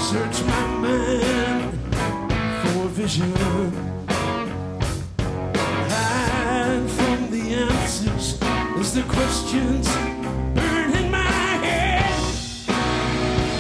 Search my mind for vision. Hide from the answers as the questions